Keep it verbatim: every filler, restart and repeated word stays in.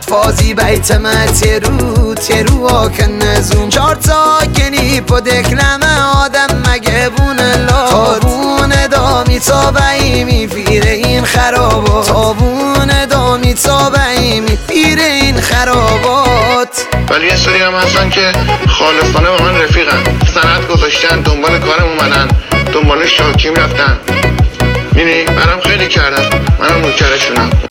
فازی بیت ما ترو ترو آکن نزون چار تا کنی پا دکلمه آدم مگه بونه لا تابون دامی تابعی میفیره این خرابات تابون دامی تابعی میفیره این خرابات. ولی یه سری هم هستن که خالصانه با من رفیقن، سند گذاشتن، دنبال کارم اومدن، دنبال شاکیم رفتن. می‌بینی برام خیلی کردن، منم نوکرشونم.